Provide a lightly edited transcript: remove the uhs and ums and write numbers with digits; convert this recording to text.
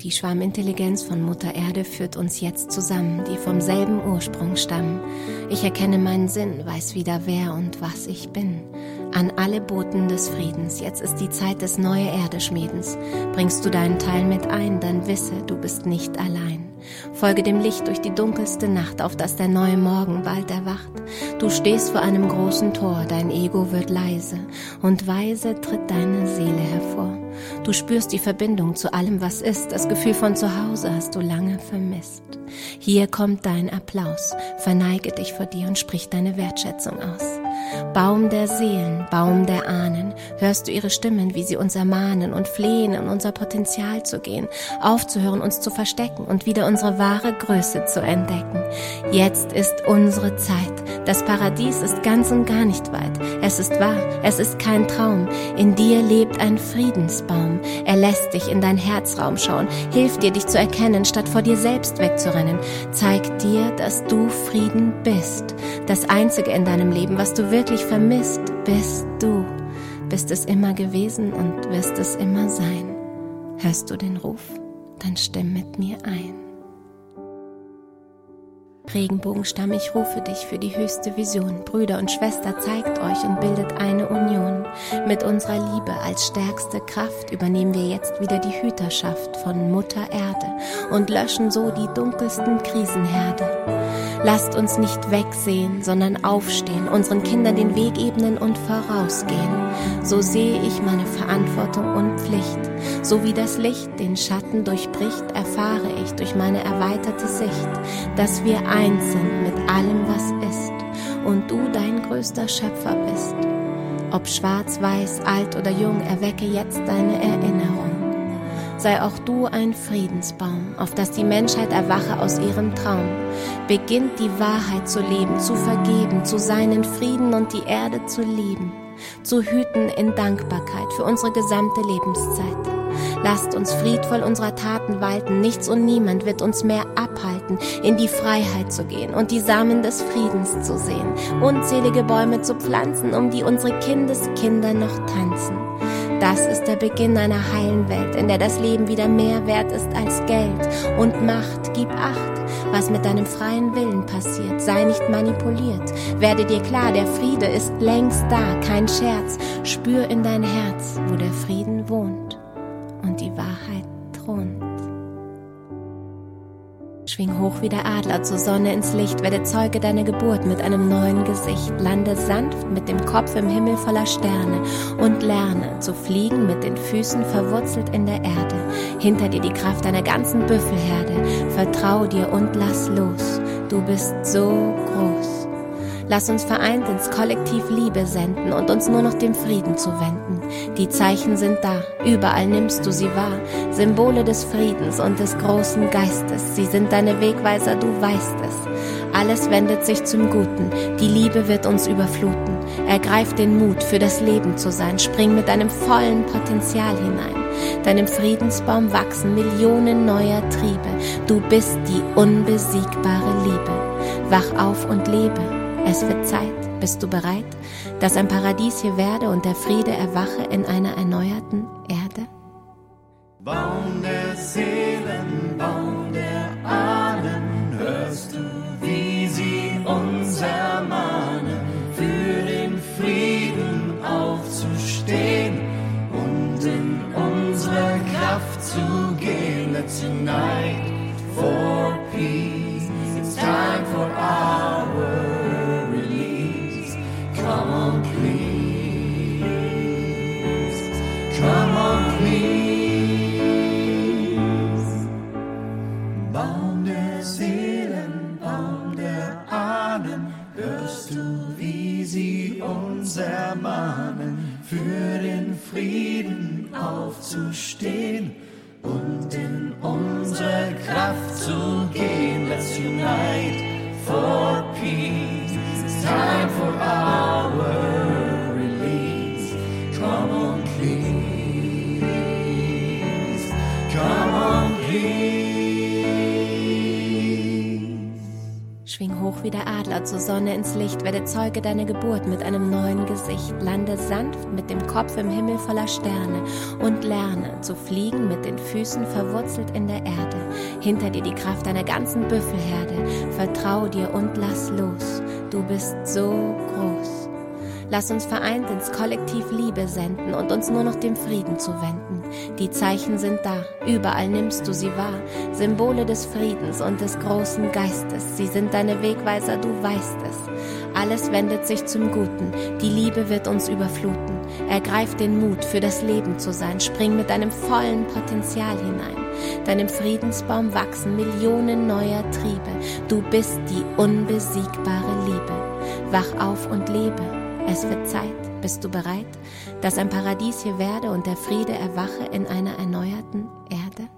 Die Schwarmintelligenz von Mutter Erde führt uns jetzt zusammen, die vom selben Ursprung stammen. Ich erkenne meinen Sinn, weiß wieder wer und was ich bin. An alle Boten des Friedens, jetzt ist die Zeit des neue Erde-Schmiedens. Bringst du deinen Teil mit ein, dann wisse, du bist nicht allein. Folge dem Licht durch die dunkelste Nacht, auf dass der neue Morgen bald erwacht. Du stehst vor einem großen Tor, dein Ego wird leise und weise tritt deine Seele hervor. Du spürst die Verbindung zu allem, was ist, das Gefühl von zu Hause hast du lange vermisst. Hier kommt dein Applaus, verneige dich vor dir und sprich deine Wertschätzung aus. Baum der Seelen, Baum der Ahnen, hörst du ihre Stimmen, wie sie uns ermahnen und flehen, in unser Potenzial zu gehen, aufzuhören, uns zu verstecken und wieder unsere wahre Größe zu entdecken. Jetzt ist unsere Zeit. Das Paradies ist ganz und gar nicht weit. Es ist wahr, es ist kein Traum. In dir lebt ein Friedensbaum. Er lässt dich in dein Herzraum schauen, hilft dir, dich zu erkennen, statt vor dir selbst wegzurennen. Zeigt dir, dass du Frieden bist. Das Einzige in deinem Leben, was du wirklich vermisst, bist du. Bist es immer gewesen und wirst es immer sein. Hörst du den Ruf? Dann stimm mit mir ein. Regenbogenstamm, ich rufe dich für die höchste Vision. Brüder und Schwester, zeigt euch und bildet eine Union. Mit unserer Liebe als stärkste Kraft übernehmen wir jetzt wieder die Hüterschaft von Mutter Erde und löschen so die dunkelsten Krisenherde. Lasst uns nicht wegsehen, sondern aufstehen, unseren Kindern den Weg ebnen und vorausgehen. So sehe ich meine Verantwortung und Pflicht. So wie das Licht den Schatten durchbricht, erfahre ich durch meine erweiterte Sicht, dass wir eins sind mit allem, was ist und du dein größter Schöpfer bist. Ob schwarz, weiß, alt oder jung, erwecke jetzt deine Erinnerung. Sei auch du ein Friedensbaum, auf das die Menschheit erwache aus ihrem Traum. Beginnt die Wahrheit zu leben, zu vergeben, zu seinen Frieden und die Erde zu lieben, zu hüten in Dankbarkeit für unsere gesamte Lebenszeit. Lasst uns friedvoll unserer Taten walten, nichts und niemand wird uns mehr abhalten, in die Freiheit zu gehen und die Samen des Friedens zu sehen, unzählige Bäume zu pflanzen, um die unsere Kindeskinder noch tanzen. Das ist der Beginn einer heilen Welt, in der das Leben wieder mehr wert ist als Geld und Macht. Gib Acht, was mit deinem freien Willen passiert. Sei nicht manipuliert. Werde dir klar, der Friede ist längst da, kein Scherz. Spür in dein Herz, wo der Frieden wohnt und die Wahrheit thront. Schwing hoch wie der Adler zur Sonne ins Licht, werde Zeuge deiner Geburt mit einem neuen Gesicht. Lande sanft mit dem Kopf im Himmel voller Sterne und lerne zu fliegen mit den Füßen verwurzelt in der Erde. Hinter dir die Kraft einer ganzen Büffelherde. Vertrau dir und lass los, du bist so groß. Lass uns vereint ins Kollektiv Liebe senden und uns nur noch dem Frieden zuwenden. Die Zeichen sind da, überall nimmst du sie wahr. Symbole des Friedens und des großen Geistes. Sie sind deine Wegweiser, du weißt es. Alles wendet sich zum Guten, die Liebe wird uns überfluten. Ergreif den Mut, für das Leben zu sein. Spring mit deinem vollen Potenzial hinein. Deinem Friedensbaum wachsen Millionen neuer Triebe. Du bist die unbesiegbare Liebe. Wach auf und lebe. Es wird Zeit, bist du bereit, dass ein Paradies hier werde und der Friede erwache in einer erneuerten Erde? Baum der Seelen, Baum der Ahnen, hörst du, wie sie uns ermahnen, für den Frieden aufzustehen und in unsere Kraft zu gehen. Let's unite for peace, it's time for our Come on, please. Come on, please. Baum der Seelen, Baum der Ahnen, hörst du, wie sie uns ermahnen, für den Frieden aufzustehen und in unsere Kraft zu gehen. Let's unite for peace. It's time for our release. Come on, please. Come on, please. Schwing hoch wie der Adler zur Sonne ins Licht, werde Zeuge deiner Geburt mit einem neuen Gesicht, lande sanft mit dem Kopf im Himmel voller Sterne und lerne zu fliegen mit den Füßen verwurzelt in der Erde. Hinter dir die Kraft deiner ganzen Büffelherde, vertrau dir und lass los, du bist so groß. Lass uns vereint ins Kollektiv Liebe senden und uns nur noch dem Frieden zuwenden. Die Zeichen sind da, überall nimmst du sie wahr, Symbole des Friedens und des großen Geistes. Sie sind deine Wegweiser, du weißt es. Alles wendet sich zum Guten, die Liebe wird uns überfluten. Ergreif den Mut, für das Leben zu sein, spring mit deinem vollen Potenzial hinein. Deinem Friedensbaum wachsen Millionen neuer Triebe. Du bist die unbesiegbare Liebe. Wach auf und lebe. Es wird Zeit, bist du bereit, dass ein Paradies hier werde und der Friede erwache in einer erneuerten Erde?